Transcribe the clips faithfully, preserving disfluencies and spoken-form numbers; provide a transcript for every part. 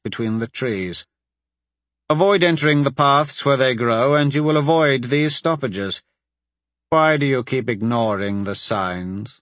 between the trees. Avoid entering the paths where they grow, and you will avoid these stoppages. Why do you keep ignoring the signs?"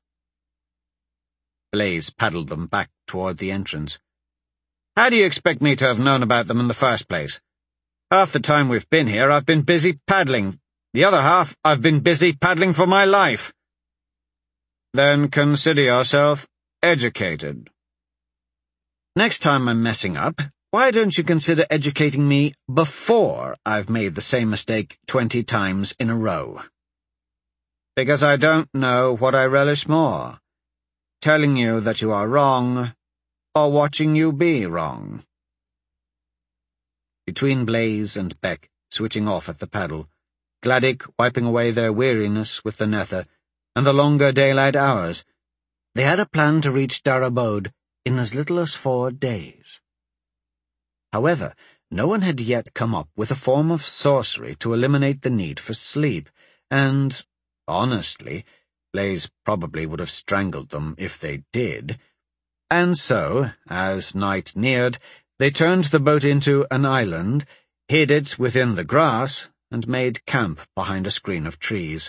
Blaze paddled them back toward the entrance. "How do you expect me to have known about them in the first place? Half the time we've been here, I've been busy paddling. The other half, I've been busy paddling for my life." "Then consider yourself educated." "Next time I'm messing up, why don't you consider educating me before I've made the same mistake twenty times in a row?" "Because I don't know what I relish more, telling you that you are wrong, or watching you be wrong." Between Blaze and Beck, switching off at the paddle, Gladdick wiping away their weariness with the nether, and the longer daylight hours, they had a plan to reach Darabode in as little as four days. However, no one had yet come up with a form of sorcery to eliminate the need for sleep, and, honestly, Blaze probably would have strangled them if they did. And so, as night neared, they turned the boat into an island, hid it within the grass, and made camp behind a screen of trees.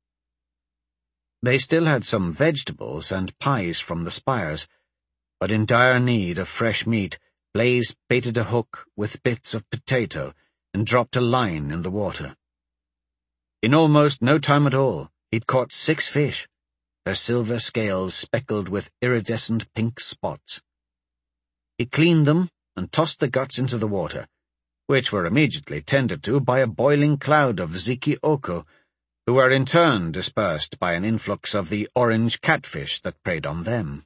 They still had some vegetables and pies from the spires, but in dire need of fresh meat, Blaze baited a hook with bits of potato and dropped a line in the water. In almost no time at all, he'd caught six fish, their silver scales speckled with iridescent pink spots. He cleaned them and tossed the guts into the water, which were immediately tended to by a boiling cloud of Ziki Oko, who were in turn dispersed by an influx of the orange catfish that preyed on them.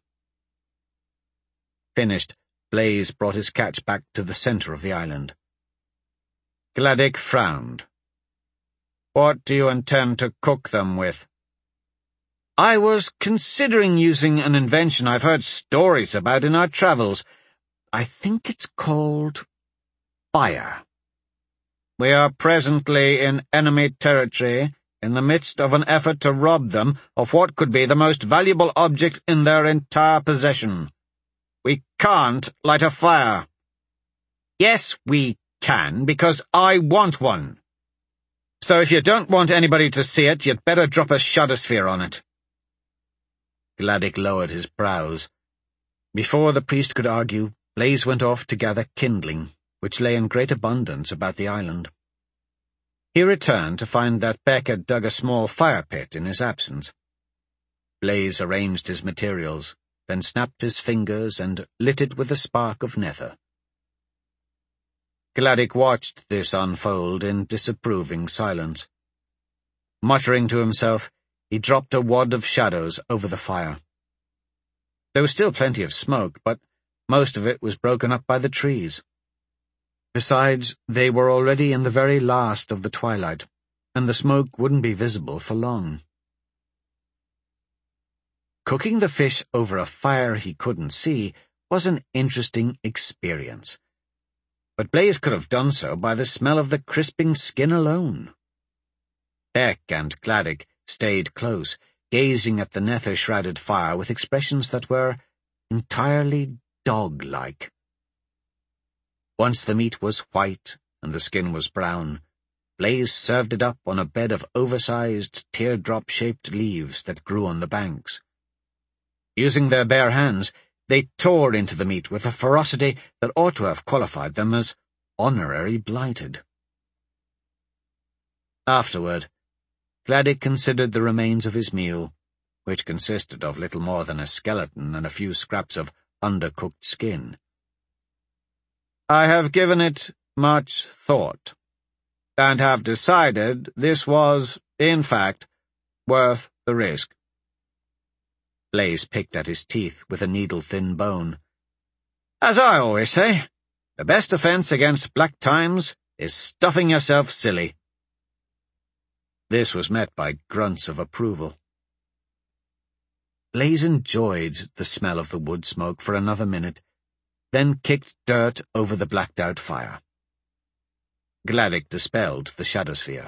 Finished, Blaze brought his catch back to the center of the island. Gladdick frowned. "What do you intend to cook them with?" "I was considering using an invention I've heard stories about in our travels. I think it's called fire." "We are presently in enemy territory, in the midst of an effort to rob them of what could be the most valuable object in their entire possession. We can't light a fire." "Yes, we can, because I want one. So if you don't want anybody to see it, you'd better drop a shadowsphere on it." Gladdick lowered his brows. Before the priest could argue, Blaze went off to gather kindling, which lay in great abundance about the island. He returned to find that Beck had dug a small fire pit in his absence. Blaze arranged his materials, then snapped his fingers and lit it with a spark of nether. Gladdick watched this unfold in disapproving silence. Muttering to himself, he dropped a wad of shadows over the fire. There was still plenty of smoke, but most of it was broken up by the trees. Besides, they were already in the very last of the twilight, and the smoke wouldn't be visible for long. Cooking the fish over a fire he couldn't see was an interesting experience, but Blaze could have done so by the smell of the crisping skin alone. Beck and Gladdick stayed close, gazing at the nether-shrouded fire with expressions that were entirely dog-like. Once the meat was white and the skin was brown, Blaze served it up on a bed of oversized, teardrop-shaped leaves that grew on the banks. Using their bare hands, they tore into the meat with a ferocity that ought to have qualified them as honorary blighted. Afterward, Gladdick considered the remains of his meal, which consisted of little more than a skeleton and a few scraps of undercooked skin. "I have given it much thought, and have decided this was, in fact, worth the risk." Blaze picked at his teeth with a needle-thin bone. "As I always say, the best defense against black times is stuffing yourself silly." This was met by grunts of approval. Blaze enjoyed the smell of the wood smoke for another minute, then kicked dirt over the blacked-out fire. Gladdick dispelled the shadowsphere.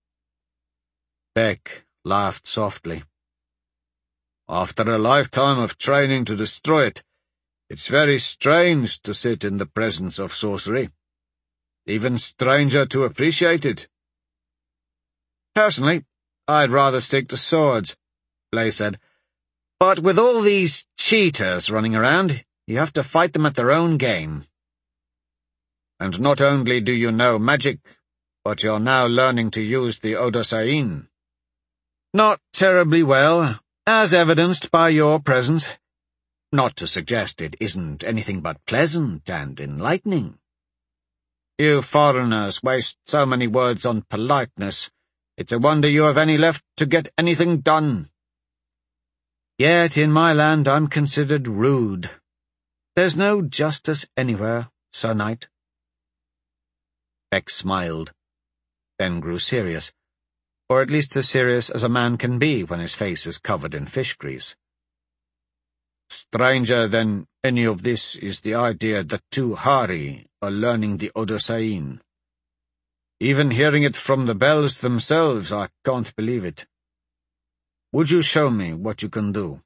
Beck laughed softly. "After a lifetime of training to destroy it, It's very strange to sit in the presence of sorcery. Even stranger to appreciate it. Personally, I'd rather stick to swords, Blaise said. But with all these cheaters running around, you have to fight them at their own game. And not only do you know magic, but you're now learning to use the Odosain. Not terribly well, as evidenced by your presence. Not to suggest it isn't anything but pleasant and enlightening. You foreigners waste so many words on politeness. It's a wonder you have any left to get anything done. Yet in my land I'm considered rude. There's no justice anywhere, Sir Knight. Beck smiled, then grew serious, or at least as serious as a man can be when his face is covered in fish grease. Stranger than any of this is the idea that two Hari are learning the Odosain. Even hearing it from the bells themselves, I can't believe it. Would you show me what you can do?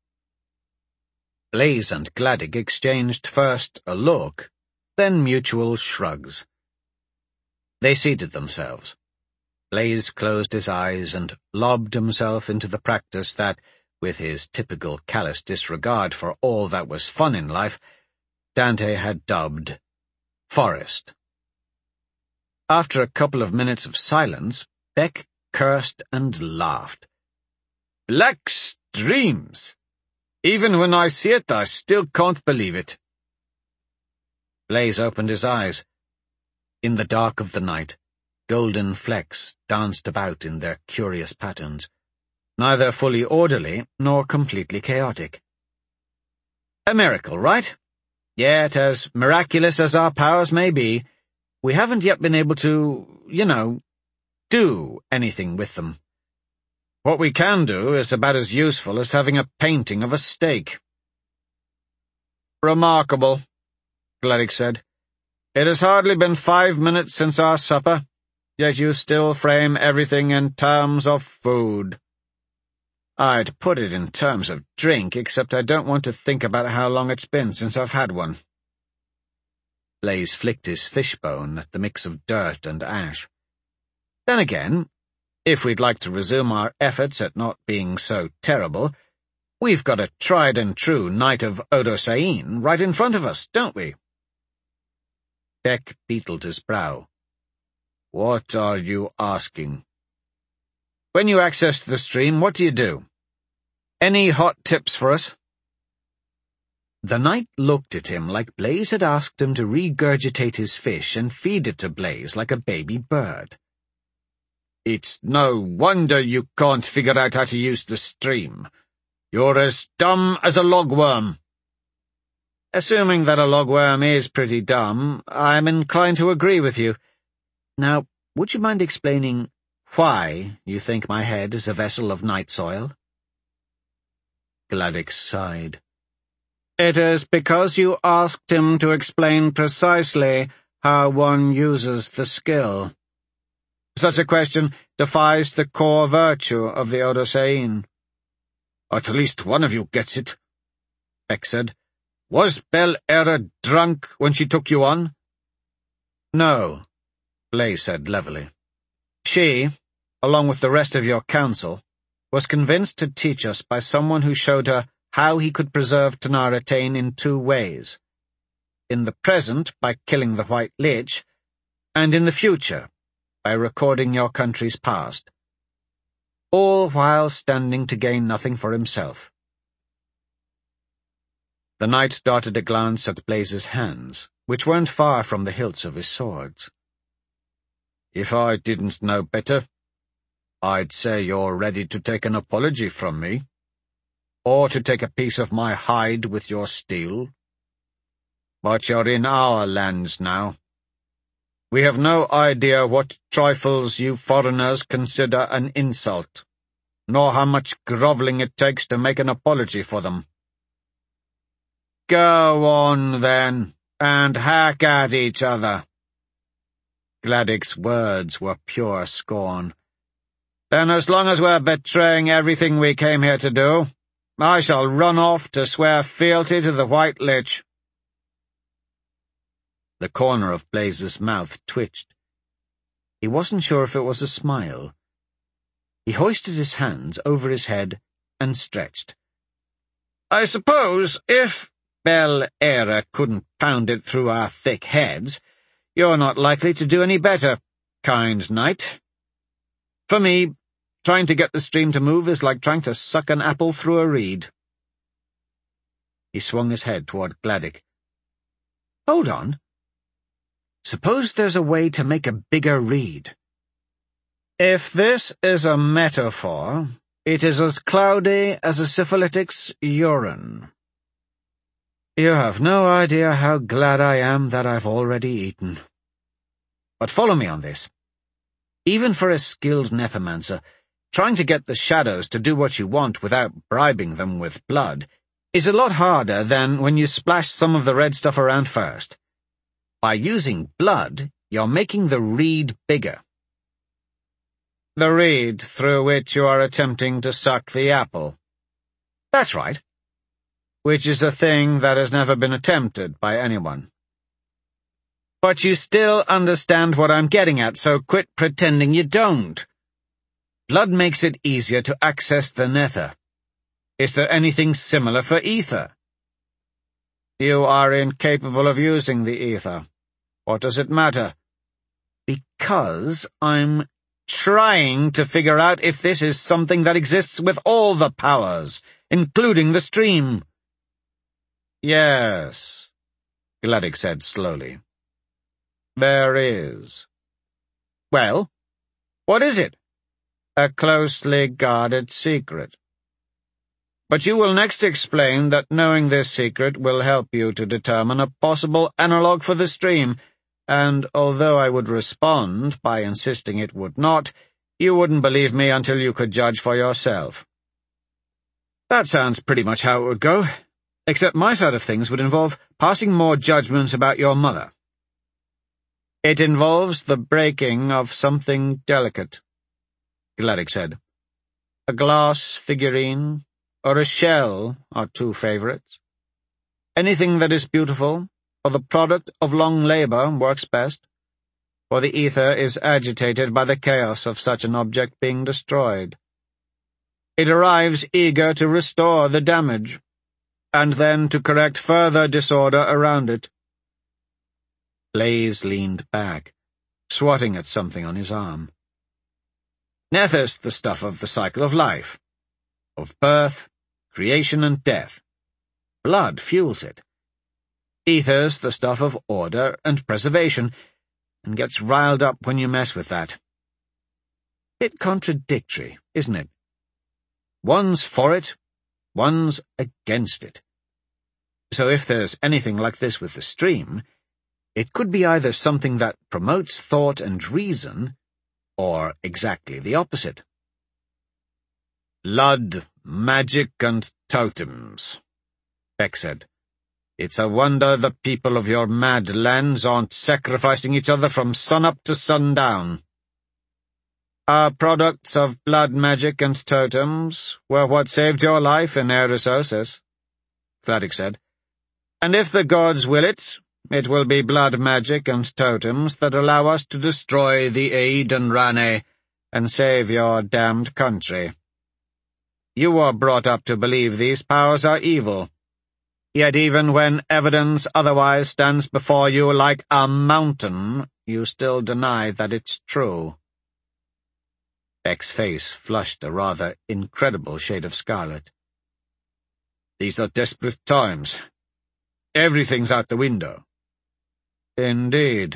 Blaise and Gladdock exchanged first a look, then mutual shrugs. They seated themselves. Blaise closed his eyes and lobbed himself into the practice that, with his typical callous disregard for all that was fun in life, Dante had dubbed Forest. After a couple of minutes of silence, Beck cursed and laughed. Black streams! Even when I see it, I still can't believe it. Blaise opened his eyes. In the dark of the night, golden flecks danced about in their curious patterns, neither fully orderly nor completely chaotic. A miracle, right? Yet, as miraculous as our powers may be, we haven't yet been able to, you know, do anything with them. What we can do is about as useful as having a painting of a steak. Remarkable, Gladdock said. It has hardly been five minutes since our supper, yet you still frame everything in terms of food. I'd put it in terms of drink, except I don't want to think about how long it's been since I've had one. Blaise flicked his fishbone at the mix of dirt and ash. Then again, if we'd like to resume our efforts at not being so terrible, we've got a tried-and-true Knight of Odosain right in front of us, don't we? Beck beetled his brow. What are you asking? When you access the stream, what do you do? Any hot tips for us? The knight looked at him like Blaise had asked him to regurgitate his fish and feed it to Blaise like a baby bird. It's no wonder you can't figure out how to use the stream. You're as dumb as a logworm. Assuming that a logworm is pretty dumb, I'm inclined to agree with you. Now, would you mind explaining why you think my head is a vessel of night soil? Gladdock sighed. It is because you asked him to explain precisely how one uses the skill. Such a question defies the core virtue of the Odosain. At least one of you gets it, Beck said. Was Bel-Era drunk when she took you on? No, Blaise said levelly. She, along with the rest of your council, was convinced to teach us by someone who showed her how he could preserve Tanar'Etain in two ways. In the present, by killing the White Lich, and in the future, by recording your country's past. All while standing to gain nothing for himself. The knight darted a glance at Blaise's hands, which weren't far from the hilts of his swords. If I didn't know better, I'd say you're ready to take an apology from me, or to take a piece of my hide with your steel. But you're in our lands now. We have no idea what trifles you foreigners consider an insult, nor how much grovelling it takes to make an apology for them. Go on, then, and hack at each other. Gladdock's words were pure scorn. Then as long as we're betraying everything we came here to do, I shall run off to swear fealty to the White Lich." The corner of Blaze's mouth twitched. He wasn't sure if it was a smile. He hoisted his hands over his head and stretched. "I suppose if Bel Era couldn't pound it through our thick heads, you're not likely to do any better, kind knight. For me, trying to get the stream to move is like trying to suck an apple through a reed." He swung his head toward Gladdock. "Hold on. Suppose there's a way to make a bigger reed." "If this is a metaphor, it is as cloudy as a syphilitic's urine. You have no idea how glad I am that I've already eaten. But follow me on this. Even for a skilled Nethermancer, trying to get the shadows to do what you want without bribing them with blood is a lot harder than when you splash some of the red stuff around first. By using blood, you're making the reed bigger." "The reed through which you are attempting to suck the apple." "That's right. Which is a thing that has never been attempted by anyone. But you still understand what I'm getting at, so quit pretending you don't. Blood makes it easier to access the nether. Is there anything similar for ether?" "You are incapable of using the ether. What does it matter?" "Because I'm trying to figure out if this is something that exists with all the powers, including the stream." "Yes," Gladdock said slowly. "There is." "Well, what is it?" "A closely guarded secret. But you will next explain that knowing this secret will help you to determine a possible analogue for the stream, and although I would respond by insisting it would not, you wouldn't believe me until you could judge for yourself." "That sounds pretty much how it would go, except my side of things would involve passing more judgment about your mother." "It involves the breaking of something delicate," Gladdock said. "A glass figurine or a shell are two favorites. Anything that is beautiful, or the product of long labor, works best, for the ether is agitated by the chaos of such an object being destroyed. It arrives eager to restore the damage, and then to correct further disorder around it." Blaze leaned back, swatting at something on his arm. "Nether's the stuff of the cycle of life, of birth, creation and death. Blood fuels it. Ether's the stuff of order and preservation, and gets riled up when you mess with that. Bit contradictory, isn't it? One's for it, one's against it. So if there's anything like this with the stream, it could be either something that promotes thought and reason, or exactly the opposite." "Blood, magic, and totems," Beck said. "It's a wonder the people of your mad lands aren't sacrificing each other from sunup to sundown." "Our products of blood magic and totems were what saved your life in Eresosis," Gladdock said. "And if the gods will it, it will be blood magic and totems that allow us to destroy the Aedan Rane and save your damned country. You were brought up to believe these powers are evil. Yet even when evidence otherwise stands before you like a mountain, you still deny that it's true." Beck's face flushed a rather incredible shade of scarlet. "These are desperate times. Everything's out the window." "Indeed."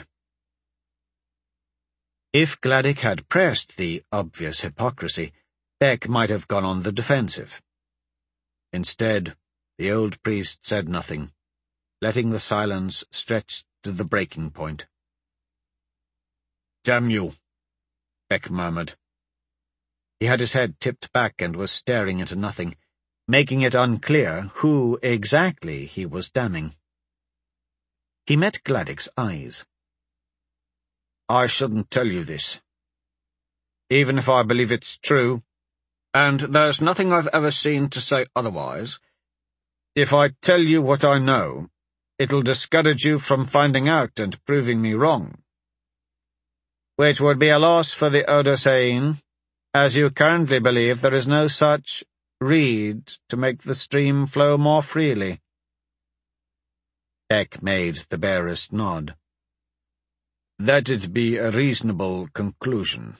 If Gladdock had pressed the obvious hypocrisy, Beck might have gone on the defensive. Instead, the old priest said nothing, letting the silence stretch to the breaking point. "Damn you," Beck murmured. He had his head tipped back and was staring into nothing, making it unclear who exactly he was damning. He met Gladdock's eyes. "I shouldn't tell you this. Even if I believe it's true, and there's nothing I've ever seen to say otherwise. If I tell you what I know, it'll discourage you from finding out and proving me wrong. Which would be a loss for the Odysseian, as you currently believe there is no such reed to make the stream flow more freely. Beck made the barest nod. That'd be a reasonable conclusion.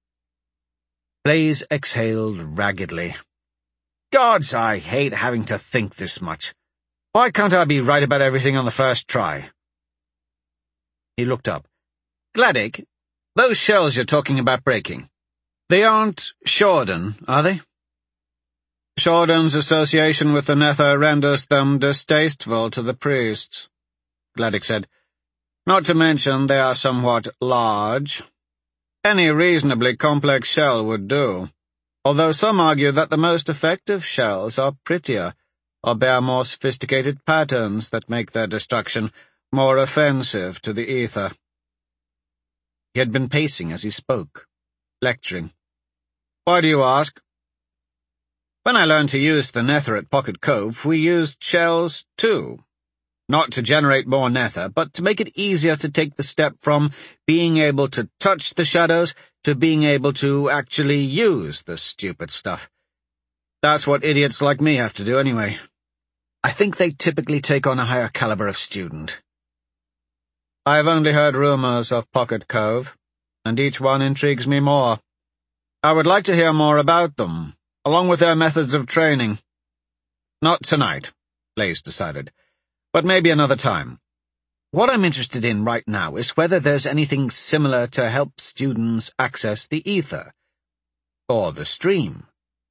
Blaze exhaled raggedly. Gods, I hate having to think this much. Why can't I be right about everything on the first try? He looked up. Gladdick, those shells you're talking about breaking, they aren't Shordan, are they? Shordan's association with the Nether renders them distasteful to the priests, Gladdick said. Not to mention they are somewhat large. Any reasonably complex shell would do, although some argue that the most effective shells are prettier, or bear more sophisticated patterns that make their destruction more offensive to the ether. He had been pacing as he spoke, lecturing. Why do you ask? When I learned to use the Nether at Pocket Cove, we used shells too. Not to generate more Nether, but to make it easier to take the step from being able to touch the shadows to being able to actually use the stupid stuff. That's what idiots like me have to do anyway. I think they typically take on a higher caliber of student. I've only heard rumors of Pocket Cove, and each one intrigues me more. I would like to hear more about them, along with their methods of training. Not tonight, Blaze decided, but maybe another time. What I'm interested in right now is whether there's anything similar to help students access the ether, or the stream.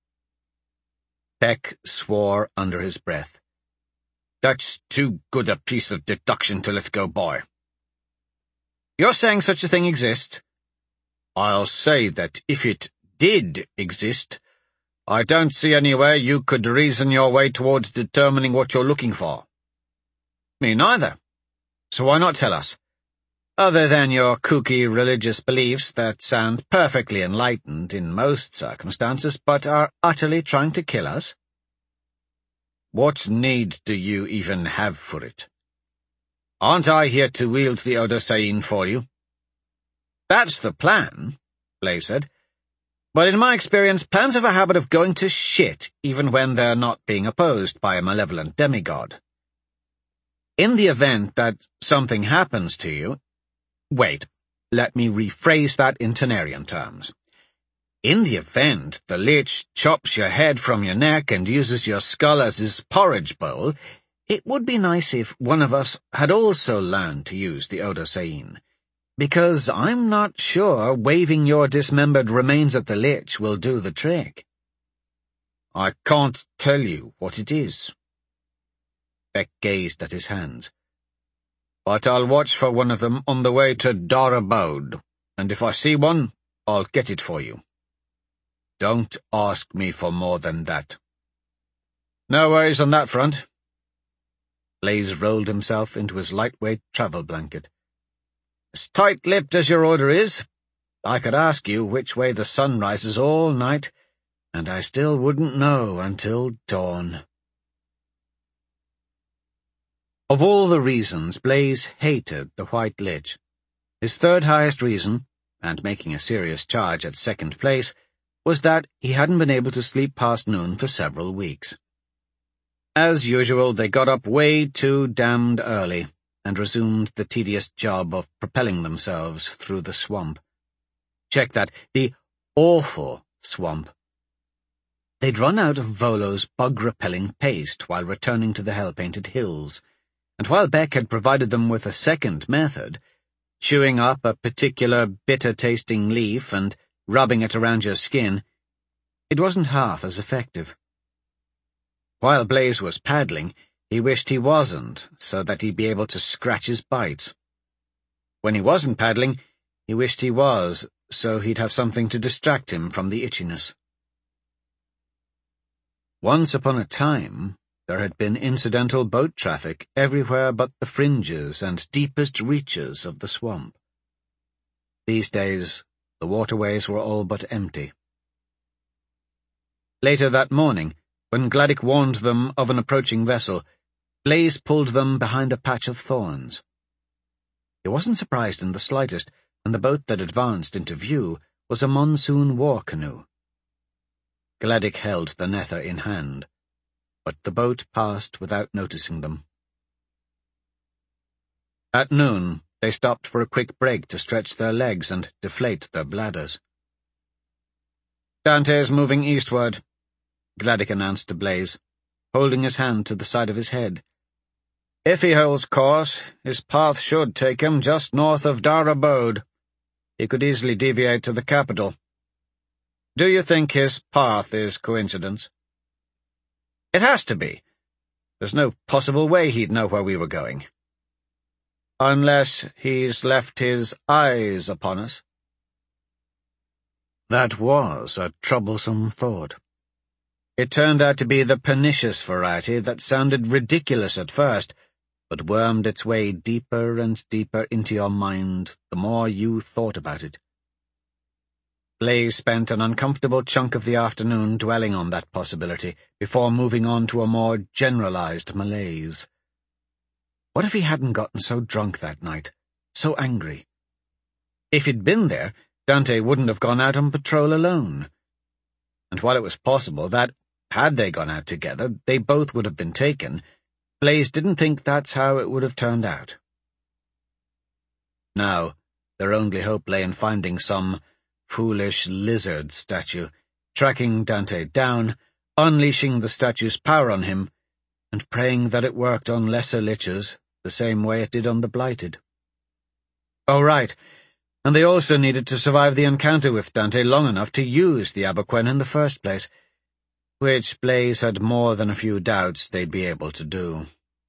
Beck swore under his breath. That's too good a piece of deduction to let go by. You're saying such a thing exists? I'll say that if it did exist, I don't see any way you could reason your way towards determining what you're looking for. Me neither. So why not tell us? Other than your kooky religious beliefs that sound perfectly enlightened in most circumstances, but are utterly trying to kill us? What need do you even have for it? Aren't I here to wield the Odysseian for you? That's the plan, Blaze said. But in my experience, plans have a habit of going to shit even when they're not being opposed by a malevolent demigod. In the event that something happens to you— Wait, let me rephrase that in Tenarian terms. In the event the Lich chops your head from your neck and uses your skull as his porridge bowl, it would be nice if one of us had also learned to use the Odysseian, because I'm not sure waving your dismembered remains at the Lich will do the trick. I can't tell you what it is. Beck gazed at his hands. But I'll watch for one of them on the way to Darabode, and if I see one, I'll get it for you. Don't ask me for more than that. No worries on that front. Blaze rolled himself into his lightweight travel blanket. As tight-lipped as your order is, I could ask you which way the sun rises all night, and I still wouldn't know until dawn. Of all the reasons Blaze hated the White Lich, his third highest reason, and making a serious charge at second place, was that he hadn't been able to sleep past noon for several weeks. As usual, they got up way too damned early and resumed the tedious job of propelling themselves through the swamp. Check that, the awful swamp. They'd run out of Volo's bug-repelling paste while returning to the hell-painted hills, and while Beck had provided them with a second method, chewing up a particular bitter-tasting leaf and rubbing it around your skin, it wasn't half as effective. While Blaze was paddling, he wished he wasn't, so that he'd be able to scratch his bites. When he wasn't paddling, he wished he was, so he'd have something to distract him from the itchiness. Once upon a time, there had been incidental boat traffic everywhere but the fringes and deepest reaches of the swamp. These days, the waterways were all but empty. Later that morning, when Gladdock warned them of an approaching vessel, Blaise pulled them behind a patch of thorns. He wasn't surprised in the slightest when the boat that advanced into view was a monsoon war canoe. Gladdock held the nether in hand, but the boat passed without noticing them. At noon, they stopped for a quick break to stretch their legs and deflate their bladders. "Dante's moving eastward," Gladdock announced to Blaise, holding his hand to the side of his head. "If he holds course, his path should take him just north of Dar Abode. He could easily deviate to the capital. Do you think his path is coincidence?" "It has to be. There's no possible way he'd know where we were going." "Unless he's left his eyes upon us." That was a troublesome thought. It turned out to be the pernicious variety that sounded ridiculous at first, but wormed its way deeper and deeper into your mind the more you thought about it. Blaise spent an uncomfortable chunk of the afternoon dwelling on that possibility before moving on to a more generalized malaise. What if he hadn't gotten so drunk that night, so angry? If he'd been there, Dante wouldn't have gone out on patrol alone. And while it was possible that, had they gone out together, they both would have been taken, Blaise didn't think that's how it would have turned out. Now, their only hope lay in finding some foolish lizard statue, tracking Dante down, unleashing the statue's power on him, and praying that it worked on lesser liches the same way it did on the Blighted. Oh, right, and they also needed to survive the encounter with Dante long enough to use the Aberquen in the first place, which Blaise had more than a few doubts they'd be able to do.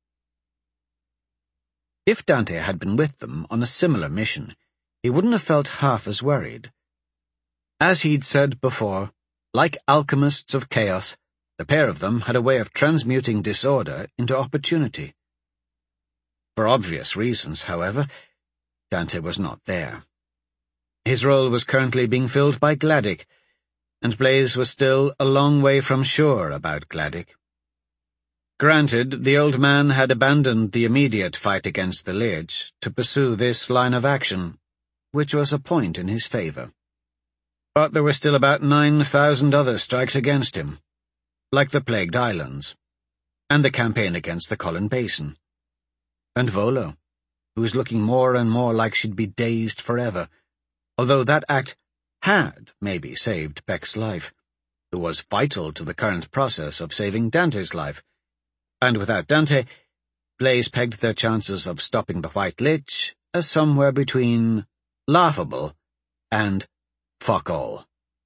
If Dante had been with them on a similar mission, he wouldn't have felt half as worried. As he'd said before, like alchemists of chaos, the pair of them had a way of transmuting disorder into opportunity. For obvious reasons, however, Dante was not there. His role was currently being filled by Gladdock, and Blaise was still a long way from sure about Gladdock. Granted, the old man had abandoned the immediate fight against the Lich to pursue this line of action, which was a point in his favour. But there were still about nine thousand other strikes against him, like the Plagued Islands, and the campaign against the Colin Basin, and Volo, who was looking more and more like she'd be dazed forever, although that act had maybe saved Beck's life, who was vital to the current process of saving Dante's life, and without Dante, Blaise pegged their chances of stopping the White Lich as somewhere between laughable and fuck all.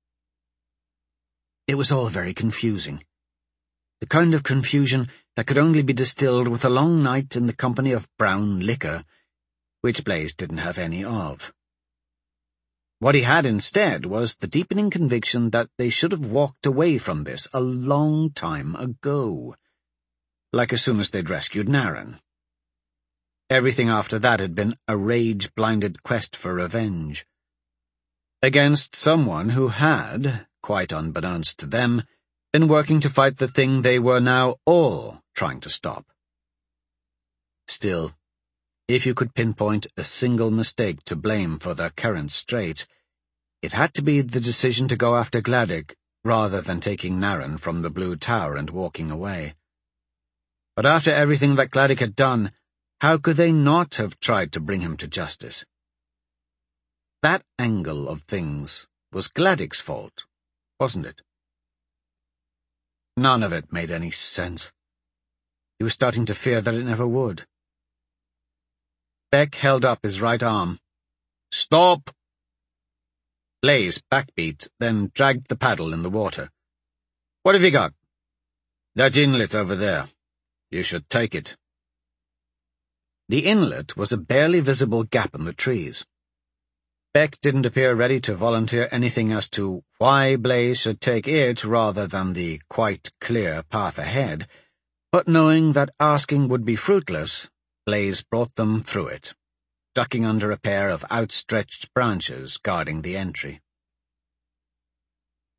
It was all very confusing. The kind of confusion that could only be distilled with a long night in the company of brown liquor, which Blaise didn't have any of. What he had instead was the deepening conviction that they should have walked away from this a long time ago, like as soon as they'd rescued Naren. Everything after that had been a rage-blinded quest for revenge. Against someone who had, quite unbeknownst to them, been working to fight the thing they were now all trying to stop. Still, if you could pinpoint a single mistake to blame for their current straits, it had to be the decision to go after Gladdock rather than taking Naren from the Blue Tower and walking away. But after everything that Gladdock had done, how could they not have tried to bring him to justice? That angle of things was Gladdock's fault, wasn't it? None of it made any sense. He was starting to fear that it never would. Beck held up his right arm. "Stop!" Blaise backbeat, then dragged the paddle in the water. "What have you got?" "That inlet over there. You should take it." The inlet was a barely visible gap in the trees. Beck didn't appear ready to volunteer anything as to why Blaise should take it rather than the quite clear path ahead, but knowing that asking would be fruitless, Blaise brought them through it, ducking under a pair of outstretched branches guarding the entry.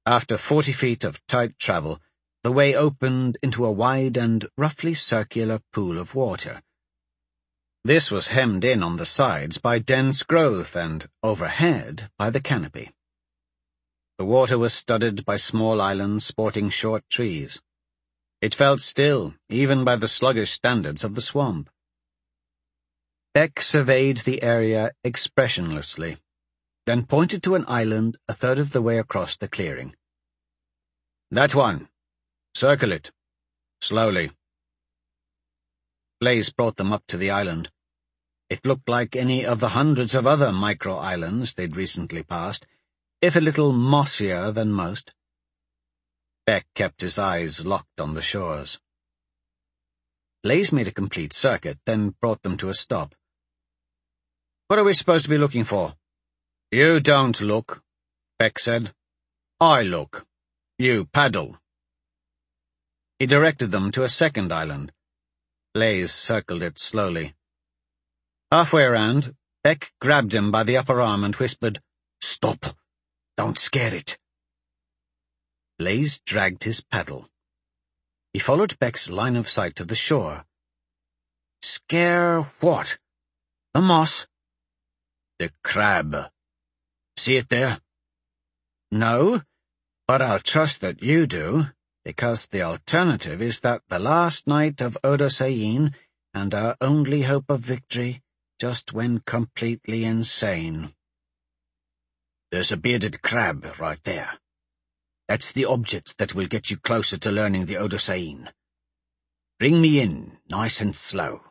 After forty feet of tight travel, the way opened into a wide and roughly circular pool of water. This was hemmed in on the sides by dense growth and, overhead, by the canopy. The water was studded by small islands sporting short trees. It felt still, even by the sluggish standards of the swamp. Beck surveyed the area expressionlessly, then pointed to an island a third of the way across the clearing. "That one. Circle it. Slowly." Blaze brought them up to the island. It looked like any of the hundreds of other micro-islands they'd recently passed, if a little mossier than most. Beck kept his eyes locked on the shores. Blaze made a complete circuit, then brought them to a stop. "What are we supposed to be looking for?" "You don't look," Beck said. "I look. You paddle." He directed them to a second island. Blaze circled it slowly. Halfway around, Beck grabbed him by the upper arm and whispered, "Stop! Don't scare it." Blaze dragged his paddle. He followed Beck's line of sight to the shore. "Scare what? The moss?" "The crab. See it there?" "No, but I'll trust that you do, because the alternative is that the last night of Odosayin and our only hope of victory just went completely insane." "There's a bearded crab right there. That's the object that will get you closer to learning the Odosayin. Bring me in, nice and slow."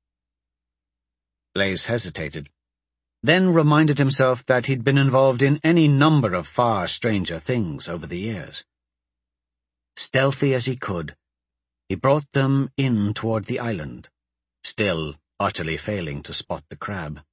Blaze hesitated, then reminded himself that he'd been involved in any number of far stranger things over the years. Stealthy as he could, he brought them in toward the island, still utterly failing to spot the crab.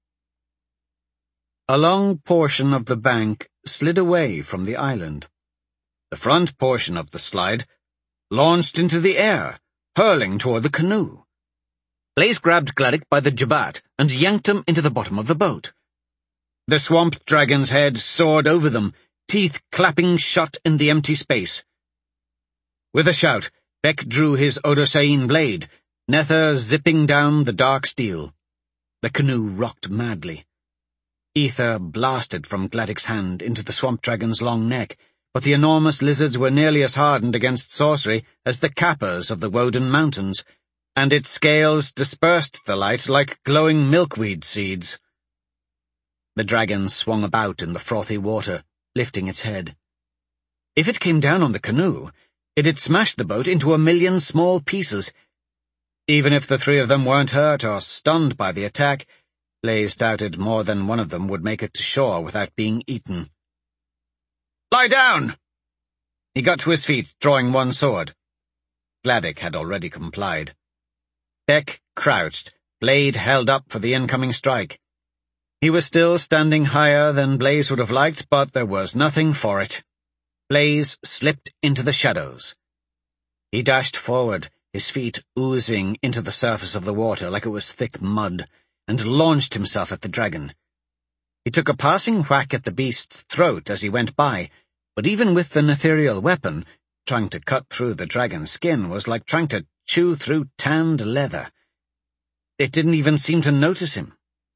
A long portion of the bank slid away from the island. The front portion of the slide launched into the air, hurling toward the canoe. Blaze grabbed Gladdock by the jabot and yanked him into the bottom of the boat. The swamp dragon's head soared over them, teeth clapping shut in the empty space. With a shout, Beck drew his Odosayin blade, Nether zipping down the dark steel. The canoe rocked madly. Ether blasted from Gladdock's hand into the swamp dragon's long neck, but the enormous lizards were nearly as hardened against sorcery as the kappas of the Woden Mountains, and its scales dispersed the light like glowing milkweed seeds. The dragon swung about in the frothy water, lifting its head. If it came down on the canoe, it'd smash the boat into a million small pieces. Even if the three of them weren't hurt or stunned by the attack, Blaze doubted more than one of them would make it to shore without being eaten. "Lie down!" He got to his feet, drawing one sword. Gladdock had already complied. Beck crouched, blade held up for the incoming strike. He was still standing higher than Blaze would have liked, but there was nothing for it. Blaze slipped into the shadows. He dashed forward, his feet oozing into the surface of the water like it was thick mud, and launched himself at the dragon. He took a passing whack at the beast's throat as he went by, but even with the ethereal weapon, trying to cut through the dragon's skin was like trying to chew through tanned leather. It didn't even seem to notice him.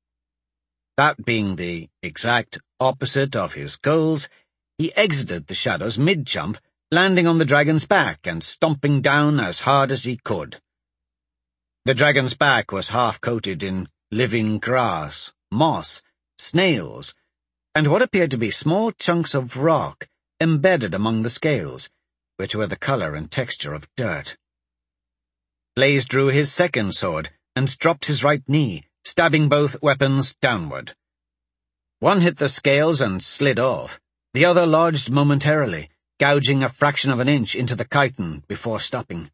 That being the exact opposite of his goals, he exited the shadows mid-jump, landing on the dragon's back and stomping down as hard as he could. The dragon's back was half-coated in living grass, moss, snails, and what appeared to be small chunks of rock embedded among the scales, which were the color and texture of dirt. Blaze drew his second sword and dropped his right knee, stabbing both weapons downward. One hit the scales and slid off. The other lodged momentarily, gouging a fraction of an inch into the chitin before stopping.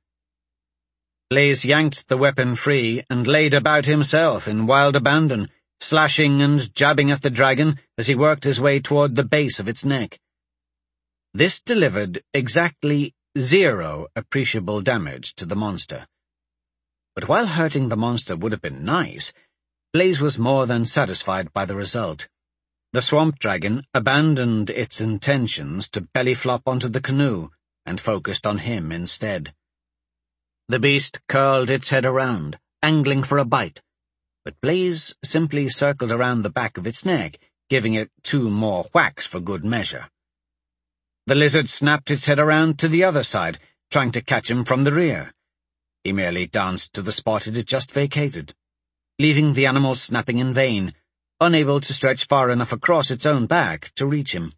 Blaze yanked the weapon free and laid about himself in wild abandon, slashing and jabbing at the dragon as he worked his way toward the base of its neck. This delivered exactly zero appreciable damage to the monster. But while hurting the monster would have been nice, Blaze was more than satisfied by the result. The swamp dragon abandoned its intentions to belly flop onto the canoe and focused on him instead. The beast curled its head around, angling for a bite, but Blaze simply circled around the back of its neck, giving it two more whacks for good measure. The lizard snapped its head around to the other side, trying to catch him from the rear. He merely danced to the spot it had just vacated, leaving the animal snapping in vain, unable to stretch far enough across its own back to reach him.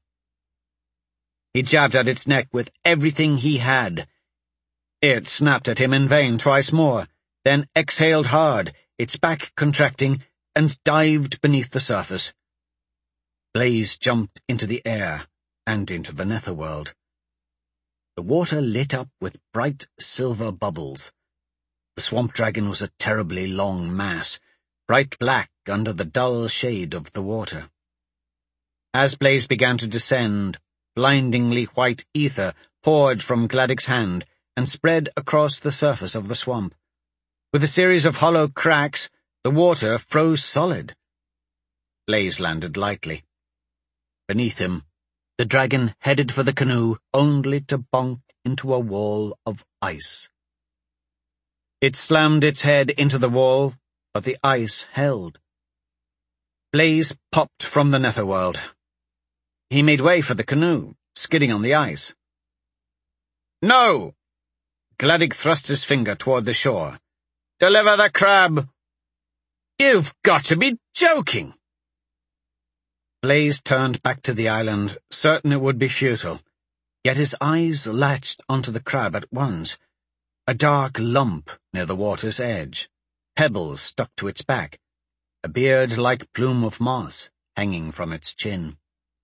He jabbed at its neck with everything he had. It snapped at him in vain twice more, then exhaled hard, its back contracting, and dived beneath the surface. Blaze jumped into the air and into the netherworld. The water lit up with bright silver bubbles. The swamp dragon was a terribly long mass, bright black under the dull shade of the water. As Blaze began to descend, blindingly white ether poured from Gladdock's hand and spread across the surface of the swamp. With a series of hollow cracks, the water froze solid. Blaze landed lightly. Beneath him, the dragon headed for the canoe only to bonk into a wall of ice. It slammed its head into the wall, but the ice held. Blaze popped from the netherworld. He made way for the canoe, skidding on the ice. "No!" Gladdock thrust his finger toward the shore. "Deliver the crab!" "You've got to be joking!" Blaze turned back to the island, certain it would be futile, yet his eyes latched onto the crab at once, a dark lump near the water's edge, pebbles stuck to its back, a beard-like plume of moss hanging from its chin.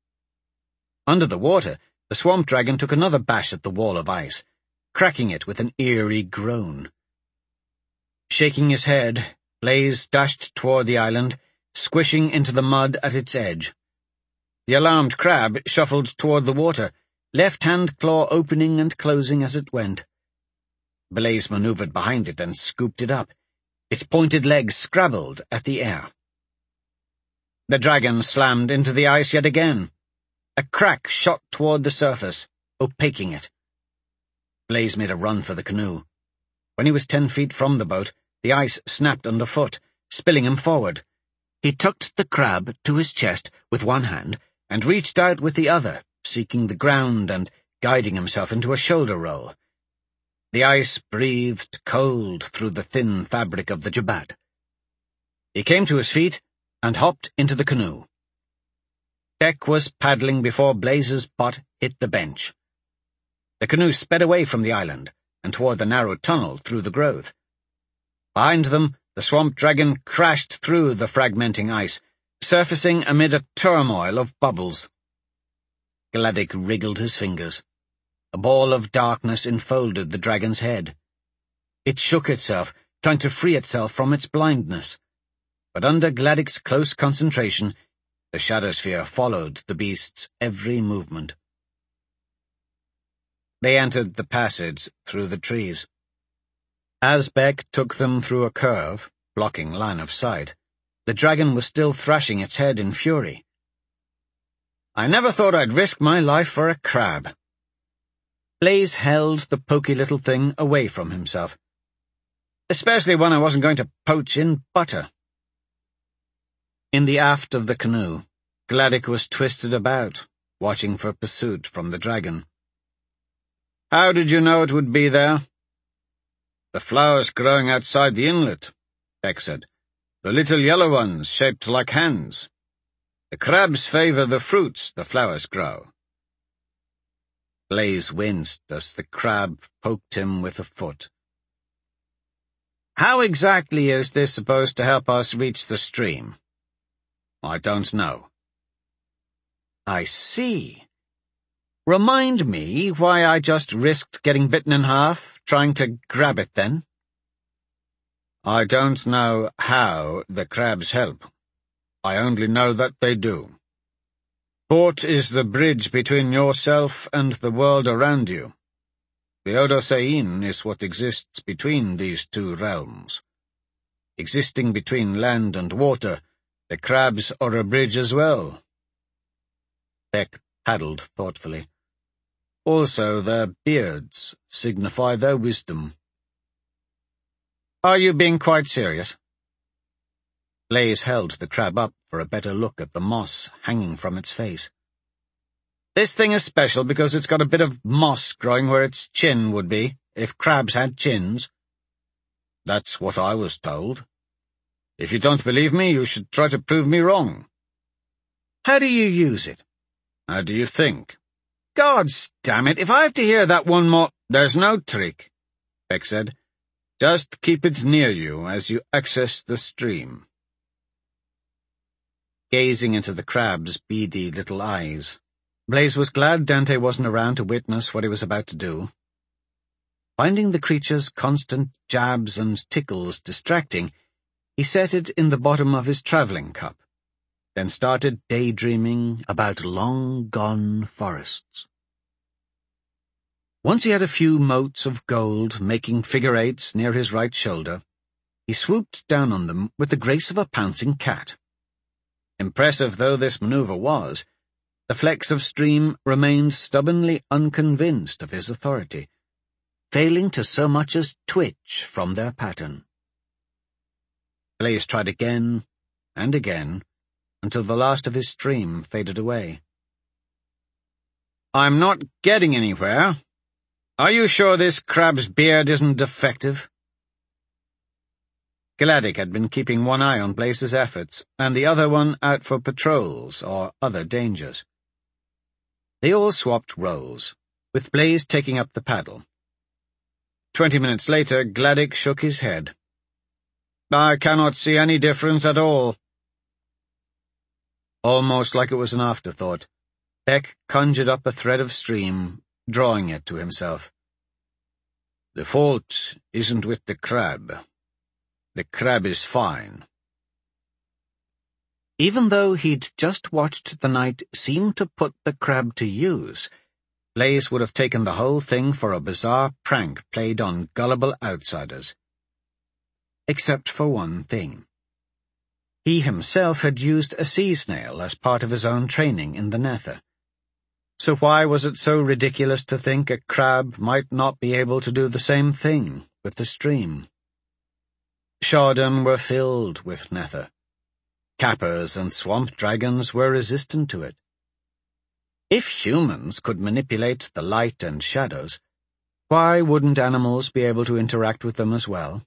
Under the water, the swamp dragon took another bash at the wall of ice, cracking it with an eerie groan. Shaking his head, Blaze dashed toward the island, squishing into the mud at its edge. The alarmed crab shuffled toward the water, left hand claw opening and closing as it went. Blaze maneuvered behind it and scooped it up. Its pointed legs scrabbled at the air. The dragon slammed into the ice yet again. A crack shot toward the surface, opaquing it. Blaze made a run for the canoe. When he was ten feet from the boat, the ice snapped underfoot, spilling him forward. He tucked the crab to his chest with one hand and reached out with the other, seeking the ground and guiding himself into a shoulder roll. The ice breathed cold through the thin fabric of the jabbat. He came to his feet and hopped into the canoe. Beck was paddling before Blaze's butt hit the bench. The canoe sped away from the island and toward the narrow tunnel through the growth. Behind them, the swamp dragon crashed through the fragmenting ice, surfacing amid a turmoil of bubbles. Gladdock wriggled his fingers. A ball of darkness enfolded the dragon's head. It shook itself, trying to free itself from its blindness. But under Gladdock's close concentration, the Shadowsphere followed the beast's every movement. They entered the passage through the trees. As Beck took them through a curve, blocking line of sight, the dragon was still thrashing its head in fury. "I never thought I'd risk my life for a crab." Blaze held the poky little thing away from himself. "Especially when I wasn't going to poach in butter." In the aft of the canoe, Gladdock was twisted about, watching for pursuit from the dragon. "How did you know it would be there?" "The flowers growing outside the inlet," Beck said. "The little yellow ones shaped like hands. The crabs favor the fruits the flowers grow." Blaze winced as the crab poked him with a foot. "How exactly is this supposed to help us reach the stream?" "I don't know." "I see. Remind me why I just risked getting bitten in half, trying to grab it then." "I don't know how the crabs help. I only know that they do. Thought is the bridge between yourself and the world around you. The Odosein is what exists between these two realms. Existing between land and water, the crabs are a bridge as well, Beck paddled thoughtfully. Also, their beards signify their wisdom. Are you being quite serious? Blaze held the crab up for a better look at the moss hanging from its face. This thing is special because it's got a bit of moss growing where its chin would be, if crabs had chins. That's what I was told. If you don't believe me, you should try to prove me wrong. How do you use it? How do you think? Gods damn it, if I have to hear that one more— There's no trick, Beck said. Just keep it near you as you access the stream. Gazing into the crab's beady little eyes, Blaze was glad Dante wasn't around to witness what he was about to do. Finding the creature's constant jabs and tickles distracting, he set it in the bottom of his travelling cup, then started daydreaming about long-gone forests. Once he had a few motes of gold making figure eights near his right shoulder, he swooped down on them with the grace of a pouncing cat. Impressive though this maneuver was, the flecks of stream remained stubbornly unconvinced of his authority, failing to so much as twitch from their pattern. Blaze tried again and again, until the last of his stream faded away. I'm not getting anywhere. Are you sure this crab's beard isn't defective? Gladdick had been keeping one eye on Blaze's efforts, and the other one out for patrols or other dangers. They all swapped roles, with Blaze taking up the paddle. Twenty minutes later, Gladdick shook his head. I cannot see any difference at all. Almost like it was an afterthought, Beck conjured up a thread of stream, drawing it to himself. The fault isn't with the crab. The crab is fine. Even though he'd just watched the night seem to put the crab to use, Blaze would have taken the whole thing for a bizarre prank played on gullible outsiders. Except for one thing. He himself had used a sea snail as part of his own training in the Nether. So why was it so ridiculous to think a crab might not be able to do the same thing with the stream? Shardon were filled with Nether. Cappers and swamp dragons were resistant to it. If humans could manipulate the light and shadows, why wouldn't animals be able to interact with them as well?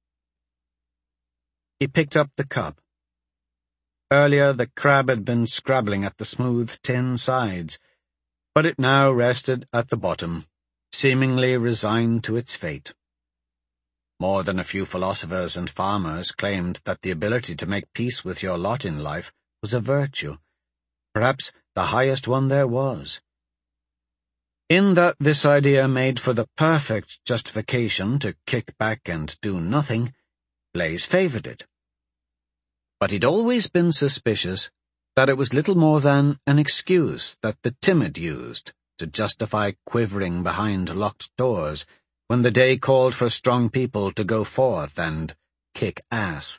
He picked up the cup. Earlier the crab had been scrabbling at the smooth tin sides, but it now rested at the bottom, seemingly resigned to its fate. More than a few philosophers and farmers claimed that the ability to make peace with your lot in life was a virtue, perhaps the highest one there was. In that this idea made for the perfect justification to kick back and do nothing, Blaze favoured it. But he'd always been suspicious that it was little more than an excuse that the timid used to justify quivering behind locked doors when the day called for strong people to go forth and kick ass.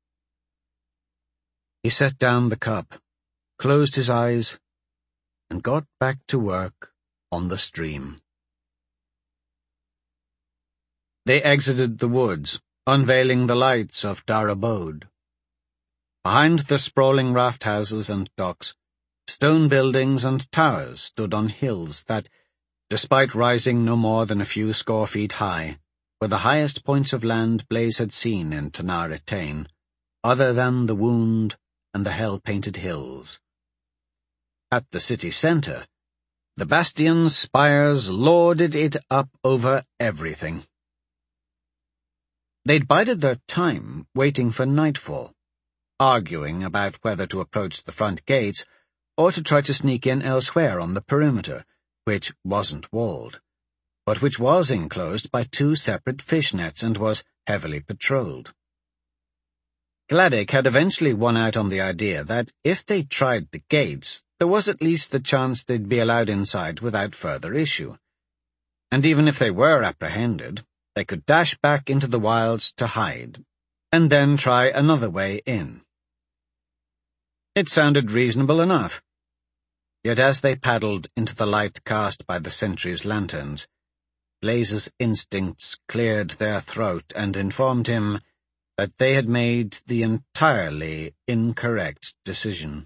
He set down the cup, closed his eyes, and got back to work on the stream. They exited the woods, unveiling the lights of Darabode. Behind the sprawling raft houses and docks, stone buildings and towers stood on hills that, despite rising no more than a few score feet high, were the highest points of land Blaze had seen in Tanar Etain, other than the Wound and the hell-painted hills. At the city centre, the bastion's spires lorded it up over everything. They'd bided their time waiting for nightfall, arguing about whether to approach the front gates or to try to sneak in elsewhere on the perimeter, which wasn't walled, but which was enclosed by two separate fish nets and was heavily patrolled. Gladdick had eventually won out on the idea that if they tried the gates, there was at least the chance they'd be allowed inside without further issue. And even if they were apprehended, they could dash back into the wilds to hide, and then try another way in. It sounded reasonable enough. Yet as they paddled into the light cast by the sentries' lanterns, Blaze's instincts cleared their throat and informed him that they had made the entirely incorrect decision.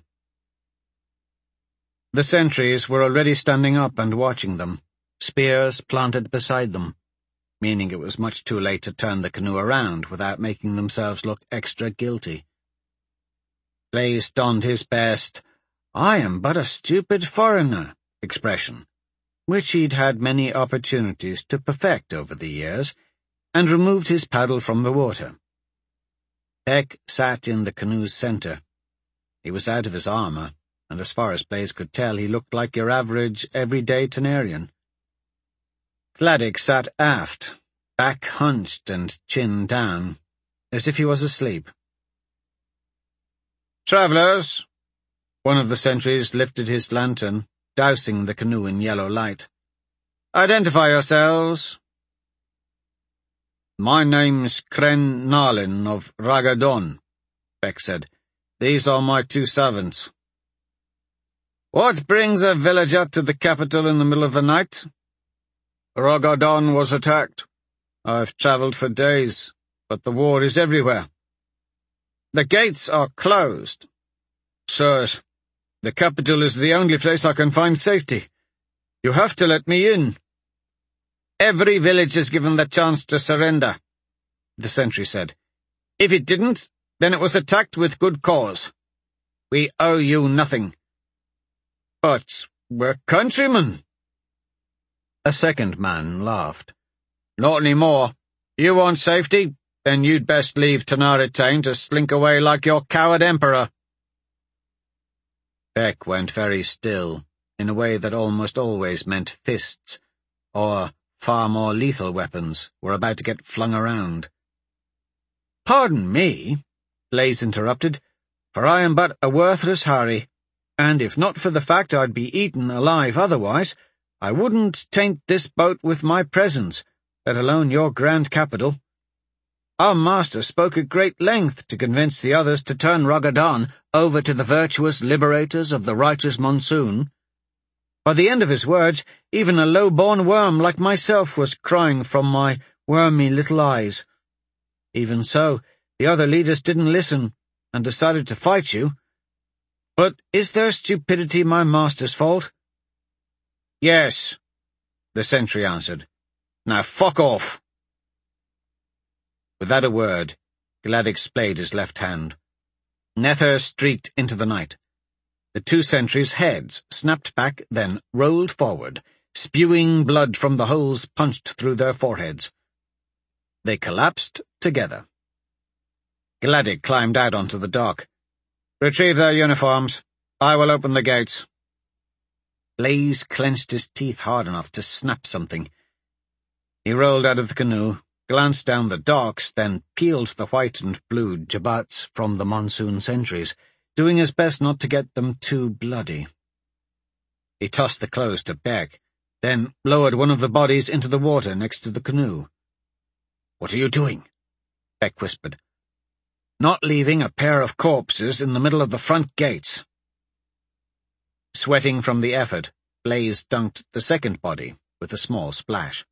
The sentries were already standing up and watching them, spears planted beside them, meaning it was much too late to turn the canoe around without making themselves look extra guilty. Blaze donned his best, "I am but a stupid foreigner" expression, which he'd had many opportunities to perfect over the years, and removed his paddle from the water. Peck sat in the canoe's center. He was out of his armor, and as far as Blaze could tell, he looked like your average, everyday Tanarian. Gladdick sat aft, back hunched and chin down, as if he was asleep. "Travellers!" One of the sentries lifted his lantern, dousing the canoe in yellow light. "Identify yourselves." "My name's Kren Narlin of Ragadon," Beck said. "These are my two servants." "What brings a villager to the capital in the middle of the night?" "Ragadon was attacked. I've travelled for days, but the war is everywhere." "The gates are closed." "Sirs, the capital is the only place I can find safety. You have to let me in." "Every village is given the chance to surrender," the sentry said. "If it didn't, then it was attacked with good cause. We owe you nothing." "But we're countrymen." A second man laughed. "Not any more. You want safety? Then you'd best leave Tanaritaine to slink away like your coward emperor." Beck went very still, in a way that almost always meant fists, or far more lethal weapons, were about to get flung around. "Pardon me," Blaze interrupted, "for I am but a worthless Harry, and if not for the fact I'd be eaten alive otherwise, I wouldn't taint this boat with my presence, let alone your grand capital. Our master spoke at great length to convince the others to turn Ragadan over to the virtuous liberators of the righteous monsoon. By the end of his words, even a low-born worm like myself was crying from my wormy little eyes. Even so, the other leaders didn't listen, and decided to fight you. But is their stupidity my master's fault?" "Yes," the sentry answered. "Now fuck off." Without a word, Gladdick splayed his left hand. Nether streaked into the night. The two sentries' heads snapped back, then rolled forward, spewing blood from the holes punched through their foreheads. They collapsed together. Gladdick climbed out onto the dock. "Retrieve their uniforms. I will open the gates." Blaze clenched his teeth hard enough to snap something. He rolled out of the canoe, glanced down the docks, then peeled the white and blue jabats from the monsoon sentries, doing his best not to get them too bloody. He tossed the clothes to Beck, then lowered one of the bodies into the water next to the canoe. "What are you doing?" Beck whispered. "Not leaving a pair of corpses in the middle of the front gates." Sweating from the effort, Blaze dunked the second body with a small splash.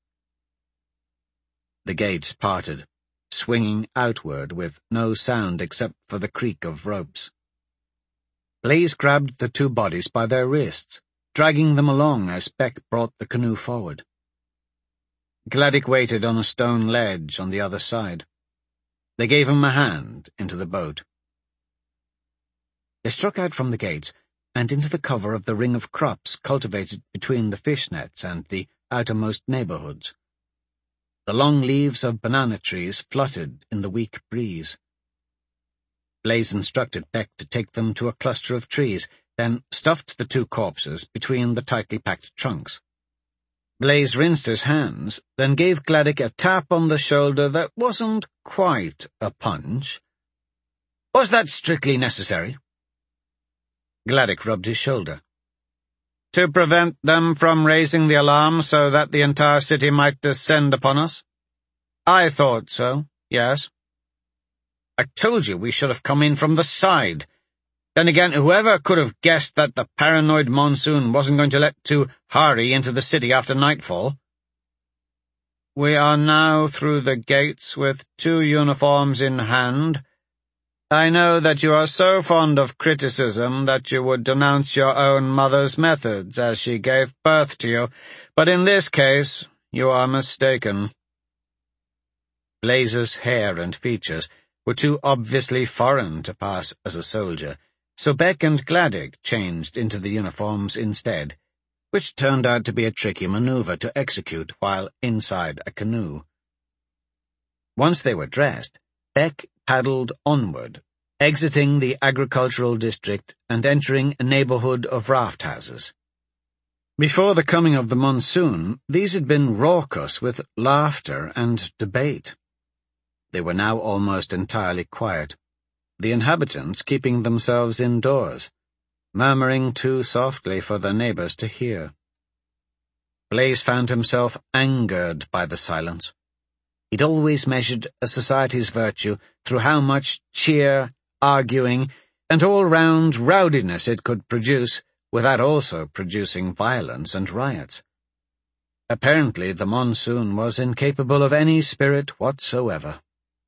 The gates parted, swinging outward with no sound except for the creak of ropes. Blaze grabbed the two bodies by their wrists, dragging them along as Beck brought the canoe forward. Gladdick waited on a stone ledge on the other side. They gave him a hand into the boat. They struck out from the gates and into the cover of the ring of crops cultivated between the fish nets and the outermost neighborhoods. The long leaves of banana trees fluttered in the weak breeze. Blaze instructed Beck to take them to a cluster of trees, then stuffed the two corpses between the tightly packed trunks. Blaze rinsed his hands, then gave Gladdick a tap on the shoulder that wasn't quite a punch. "Was that strictly necessary?" Gladdick rubbed his shoulder. "To prevent them from raising the alarm so that the entire city might descend upon us? I thought so, yes. I told you we should have come in from the side. Then again, whoever could have guessed that the paranoid monsoon wasn't going to let two Hari into the city after nightfall? We are now through the gates with two uniforms in hand. I know that you are so fond of criticism that you would denounce your own mother's methods as she gave birth to you, but in this case you are mistaken. Blaze's hair and features were too obviously foreign to pass as a soldier, so Beck and Gladdick changed into the uniforms instead, which turned out to be a tricky maneuver to execute while inside a canoe. Once they were dressed, Beck paddled onward, exiting the agricultural district and entering a neighborhood of raft houses. Before the coming of the monsoon, these had been raucous with laughter and debate. They were now almost entirely quiet, the inhabitants keeping themselves indoors, murmuring too softly for their neighbors to hear. Blaze found himself angered by the silence. He'd always measured a society's virtue through how much cheer, arguing, and all-round rowdiness it could produce without also producing violence and riots. Apparently the monsoon was incapable of any spirit whatsoever.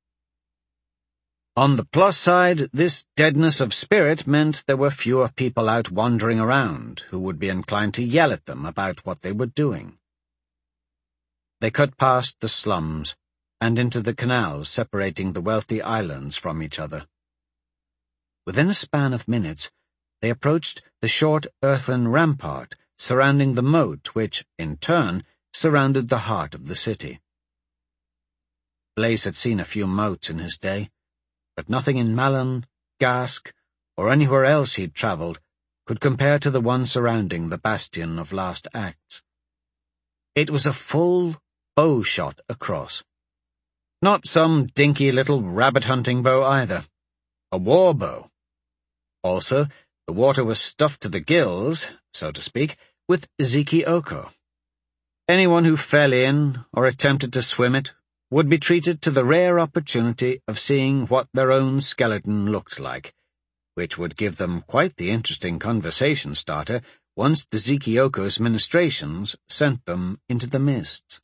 On the plus side, this deadness of spirit meant there were fewer people out wandering around who would be inclined to yell at them about what they were doing. They cut past the slums and into the canals separating the wealthy islands from each other. Within a span of minutes, they approached the short earthen rampart surrounding the moat which, in turn, surrounded the heart of the city. Blaze had seen a few moats in his day, but nothing in Malin, Gask, or anywhere else he'd travelled could compare to the one surrounding the bastion of Last Acts. It was a full bow shot across. Not some dinky little rabbit-hunting bow either. A war bow. Also, the water was stuffed to the gills, so to speak, with Ziki Oko. Anyone who fell in or attempted to swim it would be treated to the rare opportunity of seeing what their own skeleton looked like, which would give them quite the interesting conversation starter once the Ziki Oko's ministrations sent them into the mists.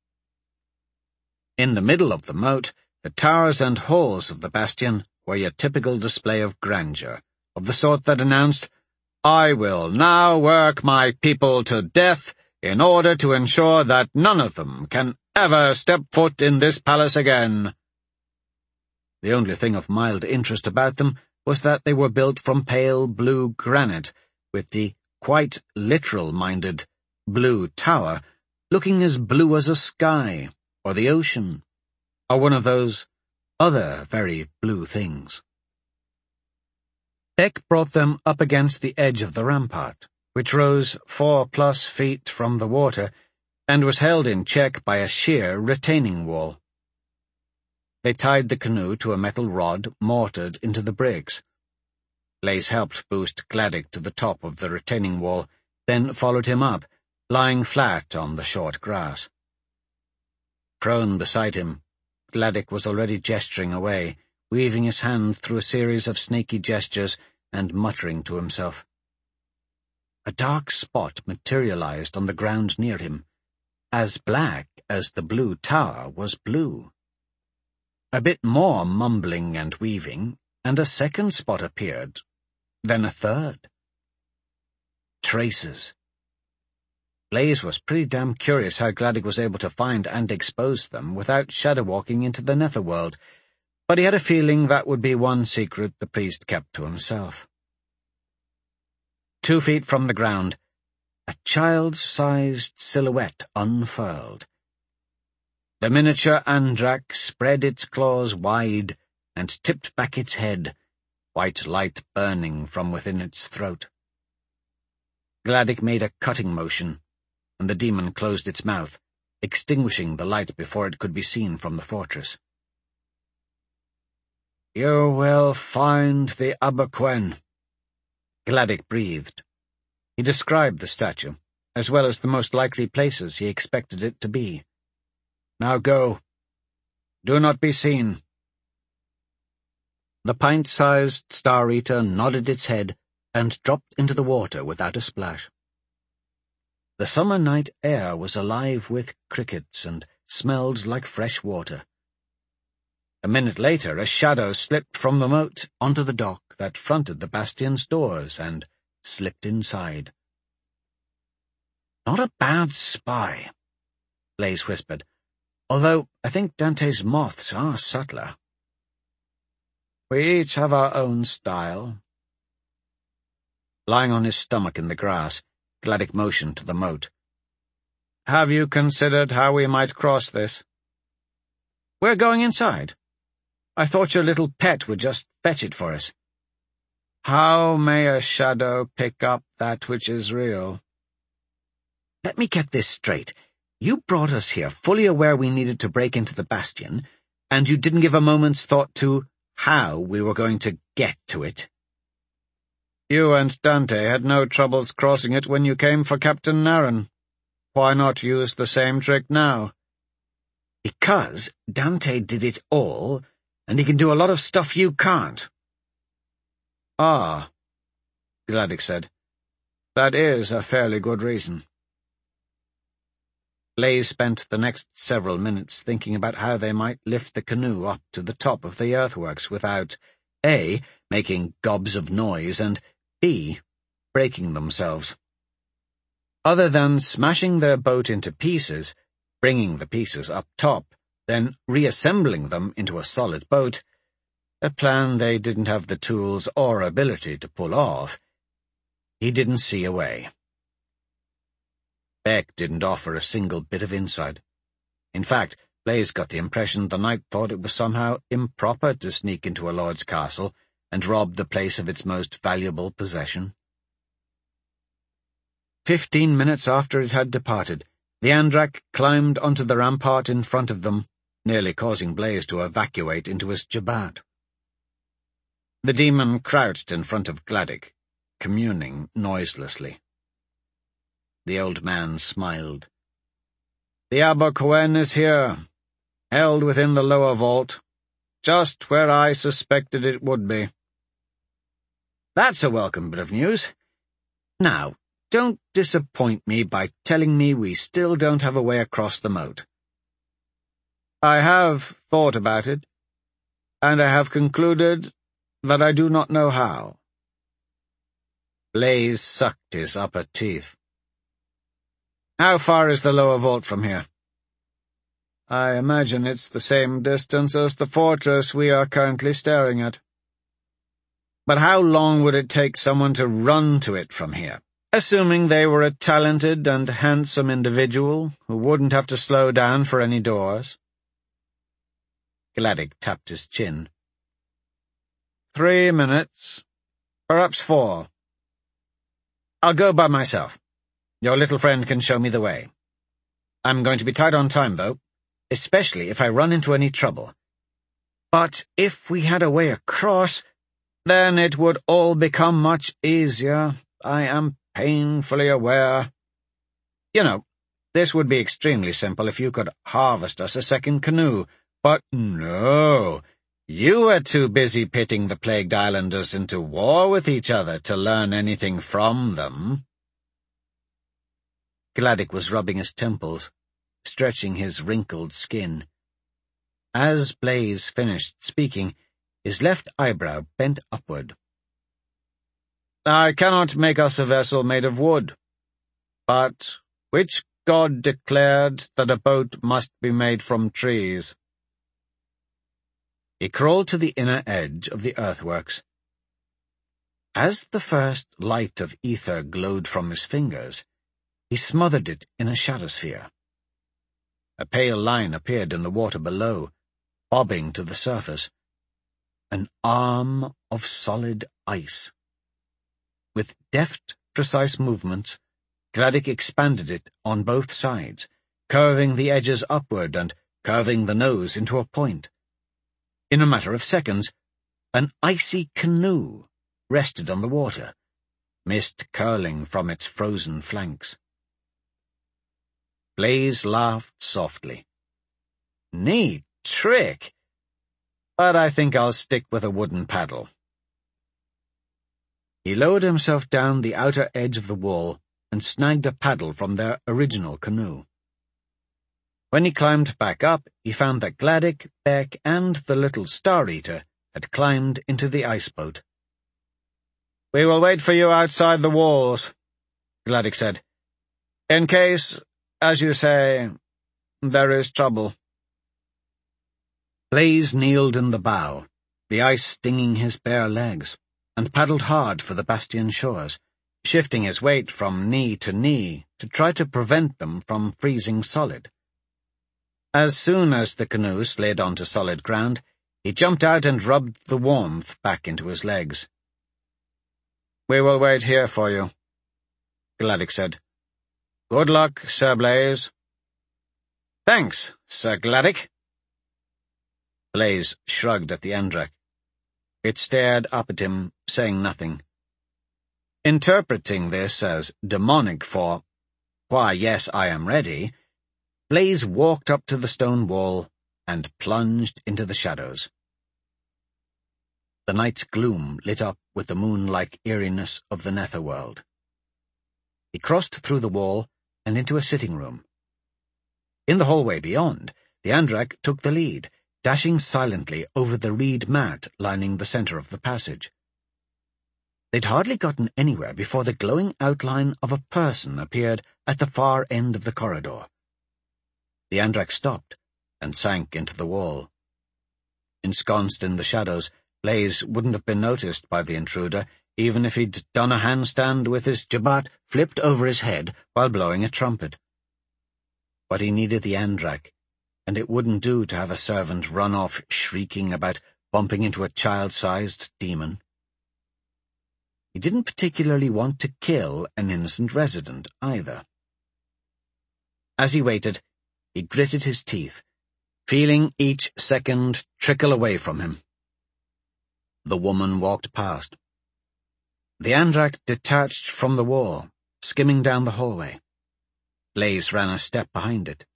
In the middle of the moat, the towers and halls of the bastion were your typical display of grandeur, of the sort that announced, "I will now work my people to death in order to ensure that none of them can ever step foot in this palace again." The only thing of mild interest about them was that they were built from pale blue granite, with the quite literal-minded blue tower looking as blue as a sky, or the ocean, or one of those other very blue things. Beck brought them up against the edge of the rampart, which rose four-plus feet from the water and was held in check by a sheer retaining wall. They tied the canoe to a metal rod mortared into the bricks. Blaze helped boost Gladdick to the top of the retaining wall, then followed him up, lying flat on the short grass. Prone beside him, Gladdick was already gesturing away, weaving his hand through a series of snaky gestures and muttering to himself. A dark spot materialized on the ground near him, as black as the blue tower was blue. A bit more mumbling and weaving, and a second spot appeared, then a third. Traces. Blaze was pretty damn curious how Gladdick was able to find and expose them without shadow-walking into the netherworld, but he had a feeling that would be one secret the priest kept to himself. Two feet from the ground, a child-sized silhouette unfurled. The miniature Andrak spread its claws wide and tipped back its head, white light burning from within its throat. Gladdick made a cutting motion, and the demon closed its mouth, extinguishing the light before it could be seen from the fortress. "You will find the Aberquen," Gladdick breathed. He described the statue, as well as the most likely places he expected it to be. "Now go. Do not be seen." the pint-sized Star Eater nodded its head and dropped into the water without a splash. The summer night air was alive with crickets and smelled like fresh water. A minute later, a shadow slipped from the moat onto the dock that fronted the bastion's doors and slipped inside. "Not a bad spy," Blaise whispered, "although I think Dante's moths are subtler." "We each have our own style." Lying on his stomach in the grass, Gladdick motioned to the moat. "Have you considered how we might cross this?" "We're going inside. I thought your little pet would just fetch it for us." "How may a shadow pick up that which is real?" "Let me get this straight. You brought us here fully aware we needed to break into the bastion, and you didn't give a moment's thought to how we were going to get to it." "You and Dante had no troubles crossing it when you came for Captain Narron. Why not use the same trick now?" "Because Dante did it all, and he can do a lot of stuff you can't." "Ah," Gladdick said. "That is a fairly good reason." Blaise spent the next several minutes thinking about how they might lift the canoe up to the top of the earthworks without A. making gobs of noise, and B. breaking themselves. Other than smashing their boat into pieces, bringing the pieces up top, then reassembling them into a solid boat, a plan they didn't have the tools or ability to pull off, he didn't see a way. Beck didn't offer a single bit of insight. In fact, Blaise got the impression the knight thought it was somehow improper to sneak into a lord's castle and rob the place of its most valuable possession. Fifteen minutes after it had departed, the Andrak climbed onto the rampart in front of them, nearly causing Blaise to evacuate into his jabbat. The demon crouched in front of Gladdick, communing noiselessly. The old man smiled. "The Abercawen is here, held within the lower vault, just where I suspected it would be." "That's a welcome bit of news. Now, don't disappoint me by telling me we still don't have a way across the moat." "I have thought about it, and I have concluded that I do not know how." Blaise sucked his upper teeth. "How far is the lower vault from here?" "I imagine it's the same distance as the fortress we are currently staring at." "But how long would it take someone to run to it from here, assuming they were a talented and handsome individual who wouldn't have to slow down for any doors?" Gladdick tapped his chin. "Three minutes, perhaps four. I'll go by myself. Your little friend can show me the way. I'm going to be tight on time, though, especially if I run into any trouble. But if we had a way across, then it would all become much easier, I am painfully aware. You know, this would be extremely simple if you could harvest us a second canoe, but no, you were too busy pitting the plagued islanders into war with each other to learn anything from them." Gladdick was rubbing his temples, stretching his wrinkled skin. As Blaise finished speaking, his left eyebrow bent upward. "I cannot make us a vessel made of wood, but which god declared that a boat must be made from trees?" He crawled to the inner edge of the earthworks. As the first light of ether glowed from his fingers, he smothered it in a shadow-sphere. A pale line appeared in the water below, bobbing to the surface. An arm of solid ice. With deft, precise movements, Gladdick expanded it on both sides, curving the edges upward and curving the nose into a point. In a matter of seconds, an icy canoe rested on the water, mist curling from its frozen flanks. Blaise laughed softly. "Neat trick. but I think I'll stick with a wooden paddle." He lowered himself down the outer edge of the wall and snagged a paddle from their original canoe. When he climbed back up, he found that Gladych, Beck, and the little Star-Eater had climbed into the iceboat. "We will wait for you outside the walls," Gladych said, "in case, as you say, there is trouble." Blaze kneeled in the bow, the ice stinging his bare legs, and paddled hard for the bastion shores, shifting his weight from knee to knee to try to prevent them from freezing solid. As soon as the canoe slid onto solid ground, he jumped out and rubbed the warmth back into his legs. "We will wait here for you," Gladych said. "Good luck, Sir Blaze." "Thanks, Sir Gladych." Blaze shrugged at the Andrak. It stared up at him, saying nothing. Interpreting this as demonic for, "Why, yes, I am ready," Blaze walked up to the stone wall and plunged into the shadows. The night's gloom lit up with the moon-like eeriness of the netherworld. He crossed through the wall and into a sitting room. In the hallway beyond, the Andrak took the lead, dashing silently over the reed mat lining the center of the passage. They'd hardly gotten anywhere before the glowing outline of a person appeared at the far end of the corridor. The Andrak stopped and sank into the wall. Ensconced in the shadows, Blaze wouldn't have been noticed by the intruder, even if he'd done a handstand with his jabot flipped over his head while blowing a trumpet. But he needed the Andrak, and it wouldn't do to have a servant run off shrieking about bumping into a child-sized demon. He didn't particularly want to kill an innocent resident, either. As he waited, he gritted his teeth, feeling each second trickle away from him. The woman walked past. The Andrak detached from the wall, skimming down the hallway. Blaze ran a step behind it.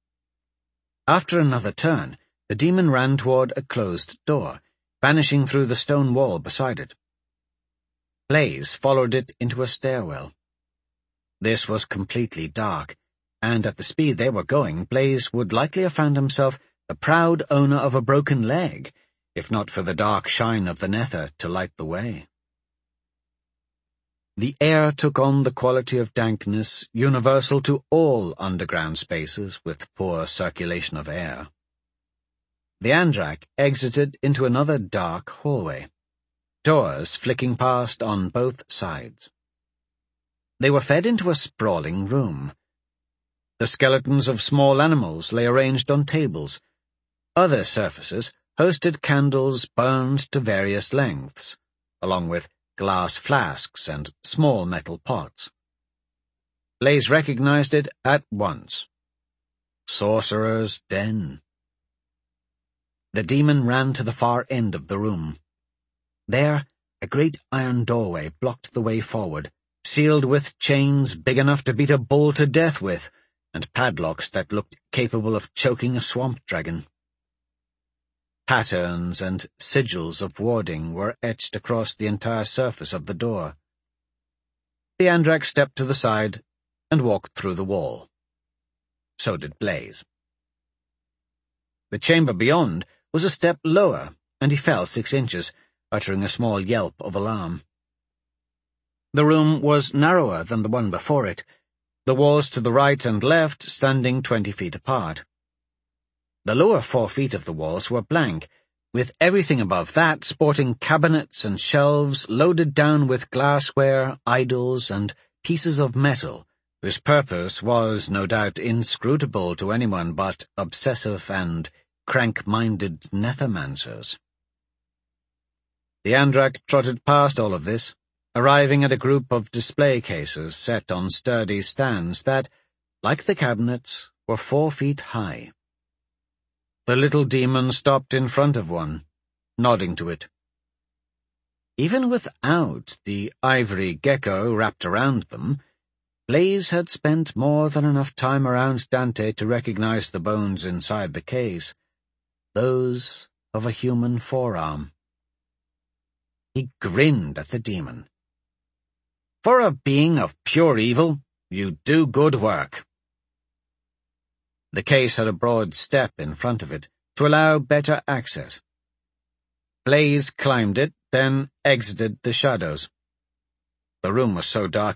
After another turn, the demon ran toward a closed door, vanishing through the stone wall beside it. Blaze followed it into a stairwell. This was completely dark, and at the speed they were going, Blaze would likely have found himself the proud owner of a broken leg, if not for the dark shine of the nether to light the way. The air took on the quality of dankness universal to all underground spaces with poor circulation of air. The Andrak exited into another dark hallway, doors flicking past on both sides. They were fed into a sprawling room. The skeletons of small animals lay arranged on tables. Other surfaces hosted candles burned to various lengths, along with glass flasks and small metal pots. Blaze recognized it at once. Sorcerer's Den. The demon ran to the far end of the room. There, a great iron doorway blocked the way forward, sealed with chains big enough to beat a bull to death with, and padlocks that looked capable of choking a swamp dragon. Patterns and sigils of warding were etched across the entire surface of the door. The Andrak stepped to the side and walked through the wall. So did Blaze. The chamber beyond was a step lower, and he fell six inches, uttering a small yelp of alarm. The room was narrower than the one before it, the walls to the right and left standing twenty feet apart. The lower four feet of the walls were blank, with everything above that sporting cabinets and shelves loaded down with glassware, idols, and pieces of metal, whose purpose was, no doubt, inscrutable to anyone but obsessive and crank-minded nethermancers. The Andrak trotted past all of this, arriving at a group of display cases set on sturdy stands that, like the cabinets, were four feet high. The little demon stopped in front of one, nodding to it. Even without the ivory gecko wrapped around them, Blaze had spent more than enough time around Dante to recognize the bones inside the case. Those of a human forearm. He grinned at the demon. "For a being of pure evil, you do good work." The case had a broad step in front of it to allow better access. Blaze climbed it, then exited the shadows. The room was so dark